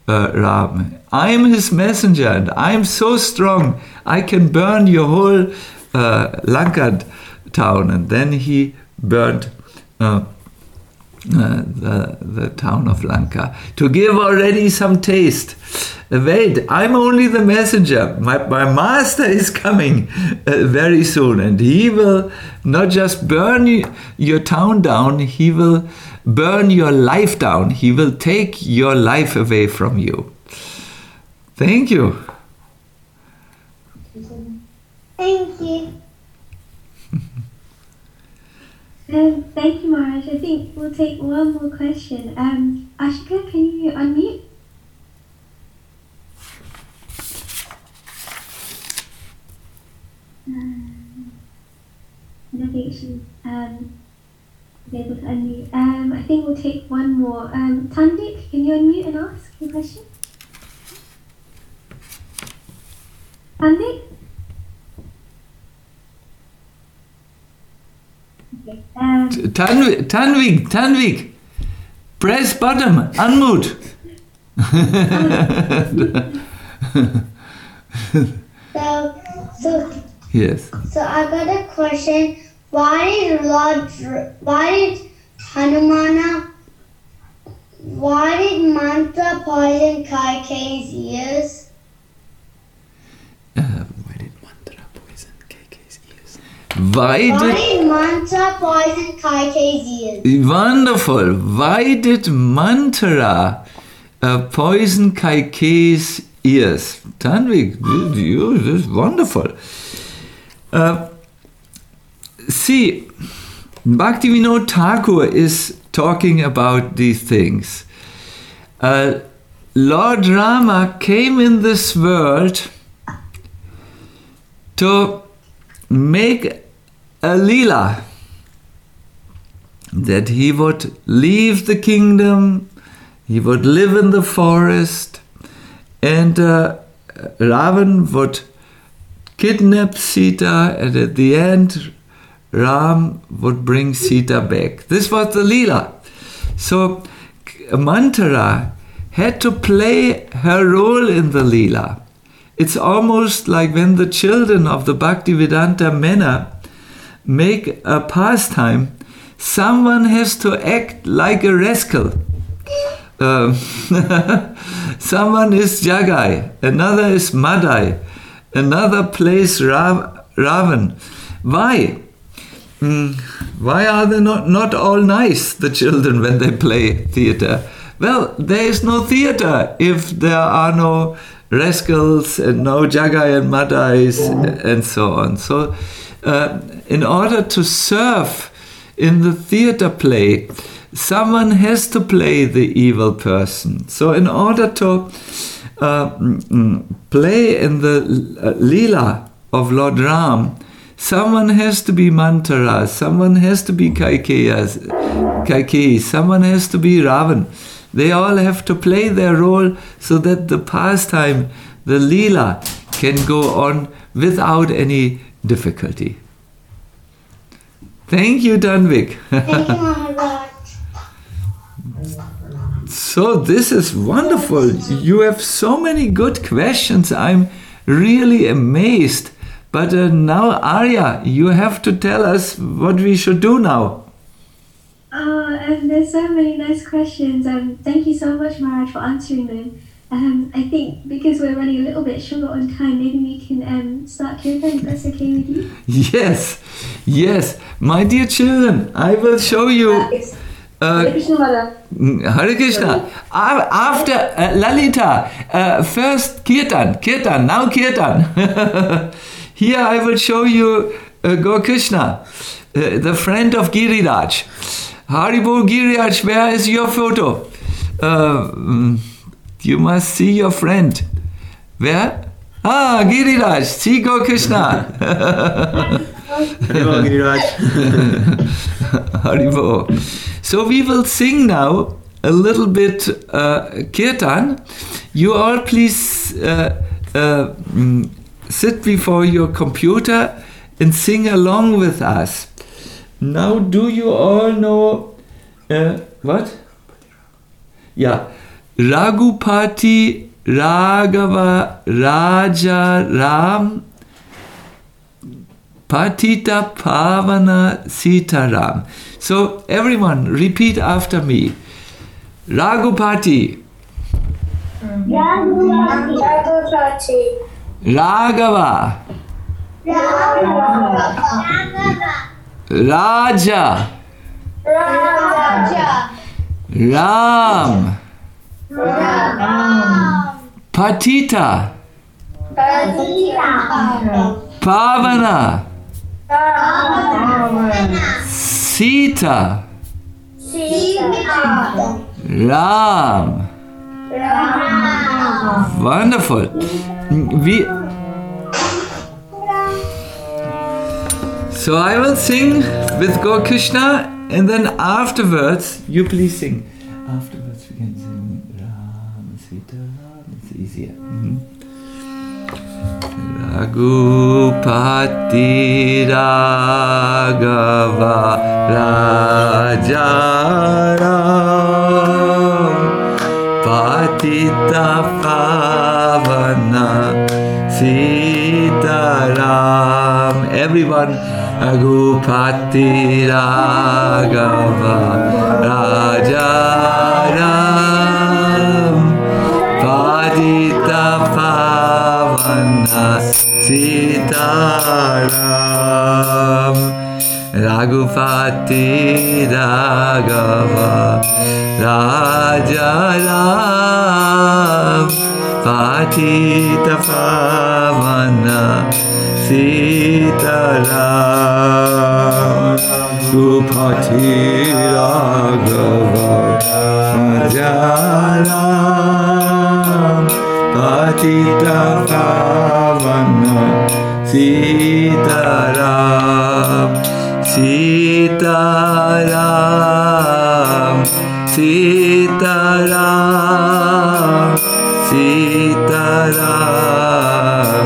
uh, Ram. I'm his messenger and I'm so strong. I can burn your whole uh, Lanka town. And then he burned uh, uh, the, the town of Lanka to give already some taste. Wait, I'm only the messenger. My, my master is coming uh, very soon, and he will not just burn you, your town down, he will burn your life down. He will take your life away from you. Thank you. Thank you. Um, thank you, Maharaj. I think we'll take one more question. Um, Ashika, can you unmute? Um, I don't think she um, is able to unmute. Um, I think we'll take one more. Um, Tanvik, can you unmute and ask your question? Tanvik? Okay. Um, Tanvik, Tanvik, Tanvik, press button, unmute. So, so, Yes. so I got a question. Why did Lord, why did Hanumana, why did Manta poison Kaike's ears? Uh, why did Mantra poison K K's ears? Why Why did... did Manta poison Kaike's ears? Wonderful. Why did Mantra uh, poison Kaike's ears? Tanvik, you, you, this is wonderful. Uh, see, Bhaktivinoda Thakur is talking about these things. Uh, Lord Rama came in this world to make a Leela, that he would leave the kingdom, he would live in the forest, and uh, Ravan would kidnap Sita, and at the end Ram would bring Sita back. This was the Leela. So Manthara had to play her role in the Leela. It's almost like when the children of the Bhaktivedanta Manor make a pastime, someone has to act like a rascal. Uh, someone is Jagai, another is Madai, another plays Rav, Ravan. Why? Mm, why are they not, not all nice, the children, when they play theatre? Well, there is no theatre if there are no rascals and no Jagai and Madais and so on. So uh, in order to serve in the theatre play, someone has to play the evil person. So in order to uh, play in the Leela of Lord Ram, someone has to be Manthara, someone has to be Kaikeyi, someone has to be Ravan. They all have to play their role so that the pastime, the Leela, can go on without any difficulty. Thank you, Tanvik. Thank you, Maharaj. So this is wonderful. You have so many good questions. I'm really amazed. But uh, now, Arya, you have to tell us what we should do now. Oh, and there's so many nice questions. Um, thank you so much, Maharaj, for answering them. Um, I think because we're running a little bit short on time, maybe we can um, start Kirtan, if that's okay with you. Yes, yes. My dear children, I will show you... Uh, Hare Krishna, Maharaj. Hare Krishna. A- After uh, Lalita, uh, first Kirtan, Kirtan, now Kirtan. Here I will show you uh, Gokrishna, uh, the friend of Giriraj. Haribo Giriraj, where is your photo? Uh, you must see your friend. Where? Ah, Giriraj, see Gokrishna. Haribo Giriraj. Haribo. So we will sing now a little bit uh, Kirtan. You all please uh, uh, mm, sit before your computer and sing along with us. Now, do you all know uh, what? Yeah, Raghupati Raghava Raja Ram Patita Pavana Sitaram. So everyone repeat after me. Raghupati Raghupati. Raghava Raghava. Raja Raja. Ram Ram. Patita Patita. Pavana Pavana. Sita Sita. Ram. Ram. Wonderful. We, so I will sing with Gaur Krishna, and then afterwards, you please sing. Afterwards we can sing Ram, Sita, Ram. It's easier. Mm-hmm. Raghupati Raghava Raja Ram Patita Pavana Sitaram. Everyone, Raghupati Raghava Raja Ram Patita Pavana Sitaram. Raghupati Raghava Raja Ram Patita Pavana Sitaram. Raghupati Raghava Raja Ram Patita Pavana Sitaram. Sitaram, Sitaram, Sitaram,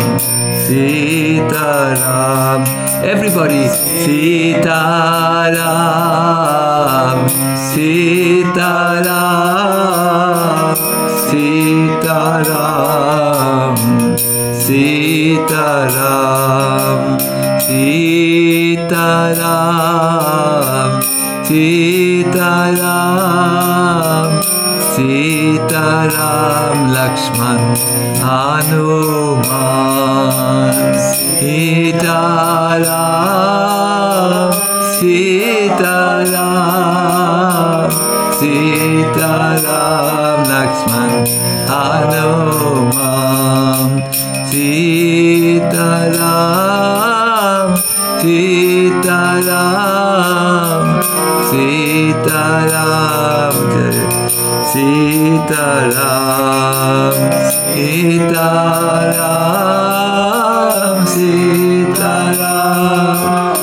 Sitaram. Everybody, Sitaram, Sitaram, Sitaram, Sitaram, Sitaram, Sitaram, Sitaram, Lakshman, Hanuman, Sitaram, Sitaram, Sitaram, Lakshman, Hanuman, Sitaram, Sitaram, Sitaram, Sitaram, Sitaram, Sitaram,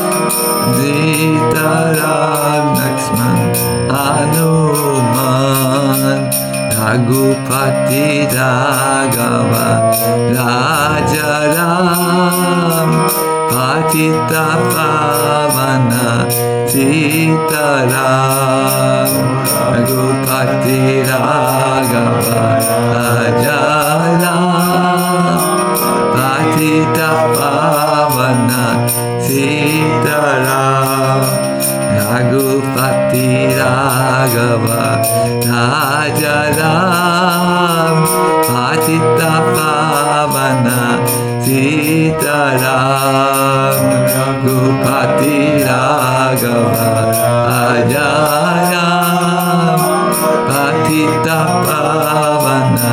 Sitaram, Lakshman, Hanuman, Raghupati Raghava Raja Ram Patita Pavana Sitaram. Raghupati Raghava Raja Ram Patita Pavana Sitaram. Raghupati Raghava Raja Ram Patita Pavana Sitaram. Raghupati Raghava Raja Ram Patita Pavana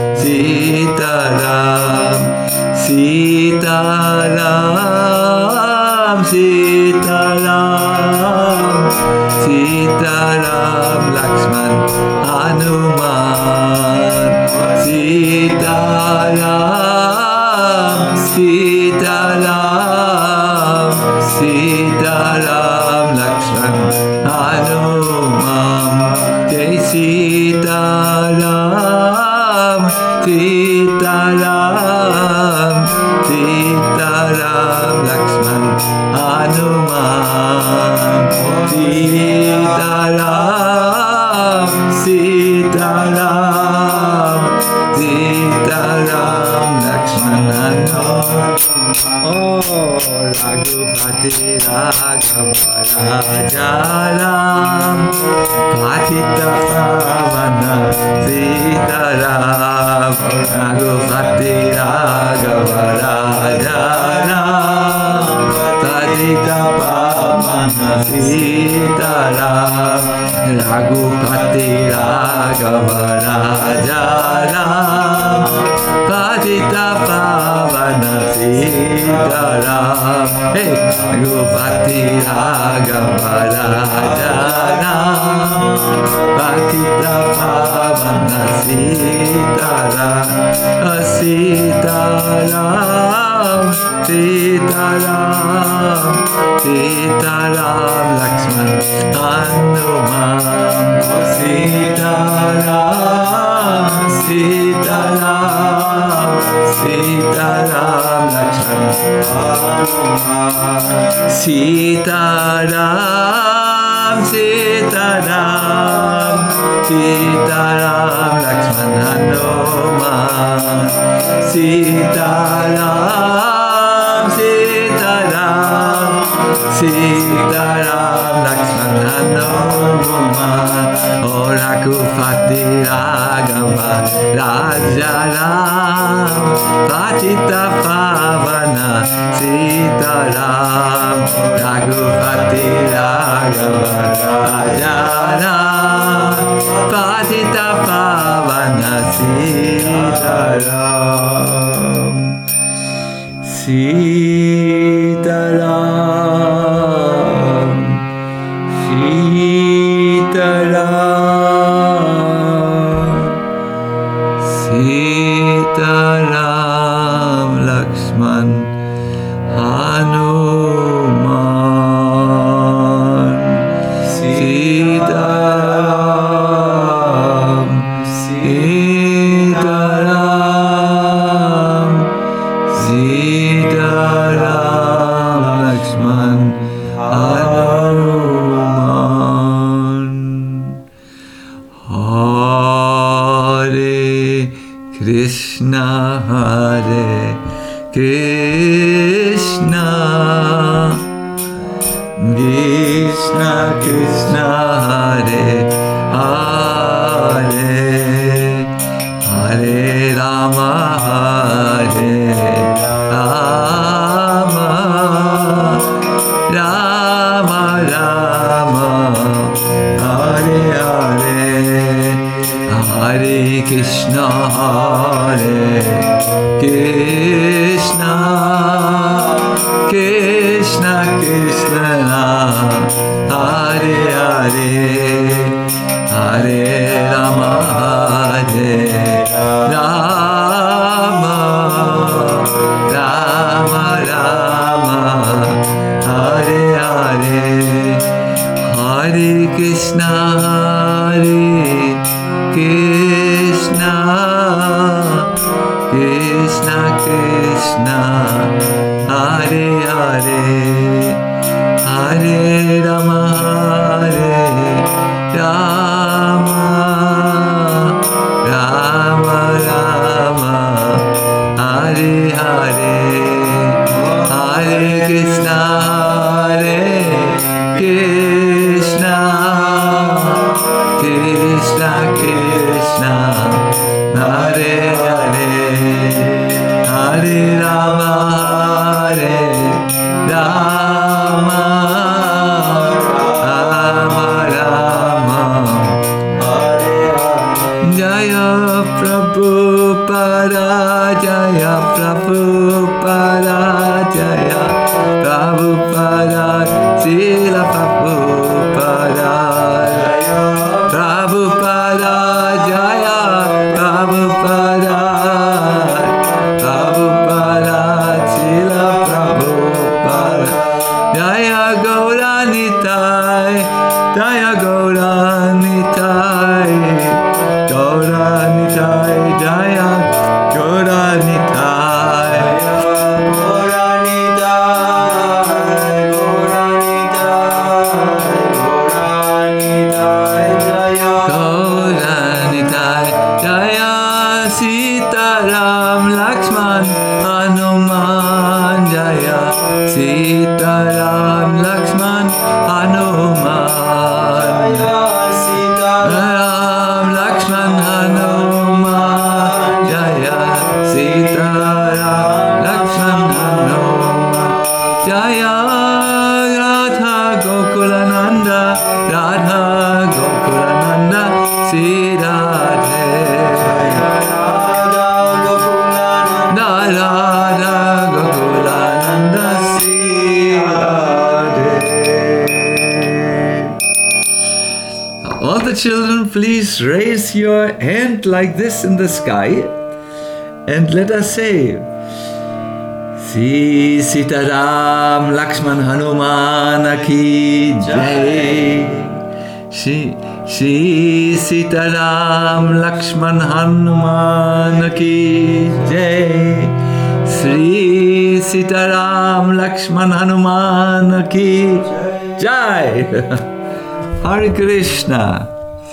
Sitaram. Sitaram, Sitaram, Sitaram, Lakshman, Hanuman, Sitaram, Sitaram, Sitaram, Lakshman, Hanuman, Jai Sitaram, Sitaram, Sitaram, Lakshman, Hanuman, Sitaram, Sitaram, Ragupati Raghavara Jaram Patita Pavana Sitaram Ragupati Raghavara Jaram Patita Pavana Sitaram Ragupati Raghavara Jaram Patita Pavana Sitaram Hey, Ragupati Raghavara Jaram Patita Pavana Sitaram Sitaram Sitaram Sitaram Lakshman Hanuman Sitaram Sitaram Sitaram Lakshman Sitaram Sitaram Sitaram Lakshman Hanuman Sitaram Sitaram Sitaram Lakshman Hanuman O Ragupati Raghavara Jaram Patita Pavana Sitaram Ragupati Raghavara Jaram Patita Pavana Sitaram Sitaram Sitaram Sitaram Lakshman Hanuman Sitaram Sitaram Sitaram Lakshman Hanuman Hare Krishna Hare Krishna Krishna Krishna Hare Hare Hare Rama Hare Rama Rama Rama Hare Hare Hare Krishna Hare Krishna Krishna Krishna Hare Hare Hare Rama Hare Rama Rama Rama Hare Hare Hare Krishna Hare Krishna Krishna Krishna Hare Hare Hare Rama Hare Rama Rama Rama Hare Hare Hare Krishna Hare Krishna Krishna Krishna Hare Hare Hare Rama Hare Rama Rama Rama Hare Hare Jaya Prabhupada Jaya Prabhupada Jaya Prabhupada Srila Prabhupada Jaya Prabhupada Jaya Prabhupada Prabhupada Srila Prabhupada Jaya Gaura Nitai Jaya Gaura Nitai Gaura Nitai Jaya Gaura Nitai Gaura Nitai Gaura Nitai All children, please raise your hand like this in the sky and let us say, Sri Sitaram Lakshman Hanuman ki Jai. Shri Shri Sitaram Lakshman Hanuman ki Jai. Sri Sitaram Lakshman Hanuman ki Jai. Hare Krishna.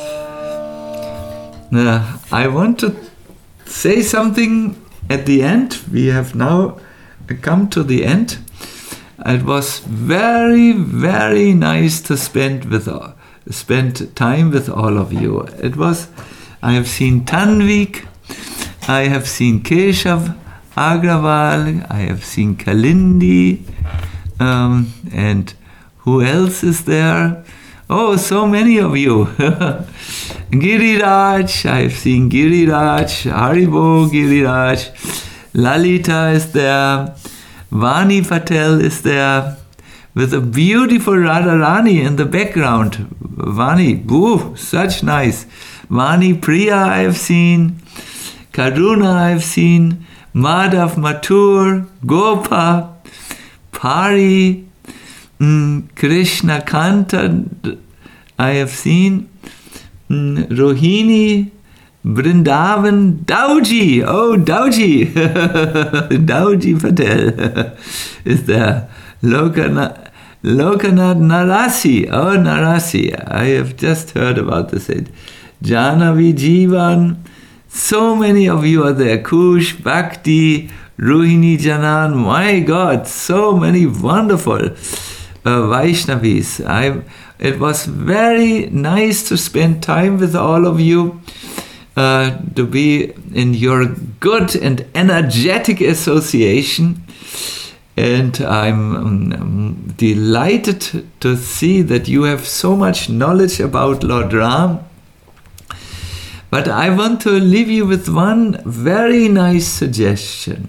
Now, I want to say something at the end. We have now come to the end. It was very, very nice to spend with spend time with all of you. It was. I have seen Tanvik, I have seen Keshav Agrawal, I have seen Kalindi, um, and who else is there? Oh, so many of you. Giriraj, I have seen Giriraj, Haribo Giriraj. Lalita is there, Vani Patel is there, with a beautiful Radharani in the background. Vani, ooh, such nice. Vani Priya I have seen, Karuna I have seen, Madhav Mathur, Gopa, Pari, mm, Krishna Kanta I have seen, mm, Rohini, Vrindavan, Dauji, oh Dauji, Dauji Patel is there. Lokanath, Lokanath Narasi, oh Narasi, I have just heard about this. Janavi Jivan, so many of you are there. Kush, Bhakti, Ruhini Janan, my God, so many wonderful uh, Vaishnavis. I, it was very nice to spend time with all of you. Uh, to be in your good and energetic association, and I'm um, delighted to see that you have so much knowledge about Lord Ram. But I want to leave you with one very nice suggestion.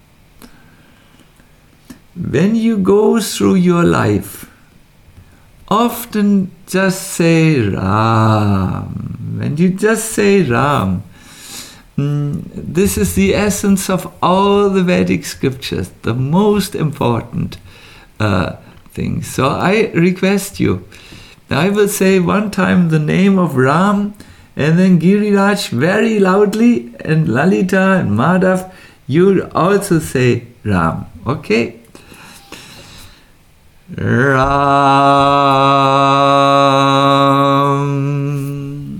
When you go through your life, often just say Ram. When you just say Ram, mm, this is the essence of all the Vedic scriptures, the most important uh, thing. So I request you, I will say one time the name of Ram, and then Giriraj very loudly, and Lalita and Madhav, you also say Ram, okay? Ram,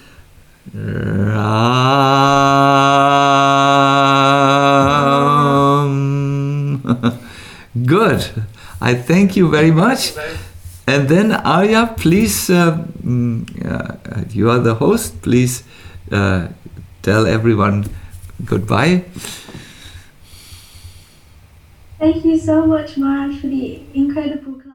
Ram. Good. I thank you very much. And then Arya, please, uh, uh, you are the host. Please uh, tell everyone goodbye. Thank you so much, Maharaj, for the incredible class.